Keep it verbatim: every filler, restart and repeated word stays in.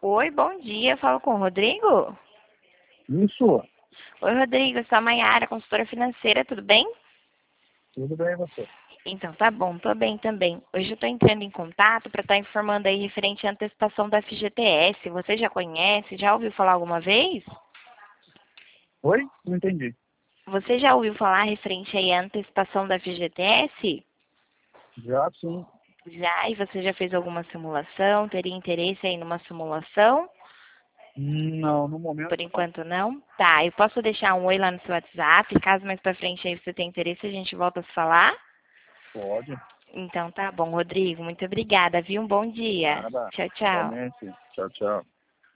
Oi, bom dia. Eu falo com o Rodrigo? Isso, Oi, Rodrigo. Eu sou a Mayara, consultora financeira, tudo bem? tudo bem você? Então, tá bom, tô bem também. Hoje eu tô entrando em contato para estar informando aí referente à antecipação da F G T S. Você já conhece? Já ouviu falar alguma vez? Oi? Não entendi. Você já ouviu falar referente aí à antecipação da F G T S? Já sim. Já, e você já fez alguma simulação? Teria interesse aí numa simulação? Não, no momento Por não. enquanto não? Tá, eu posso deixar um oi lá no seu WhatsApp, caso mais pra frente aí você tenha interesse, a gente volta a se falar? Pode. Então tá bom, Rodrigo, muito obrigada, viu? Um bom dia. Nada. Tchau, tchau. Igualmente. Tchau, tchau.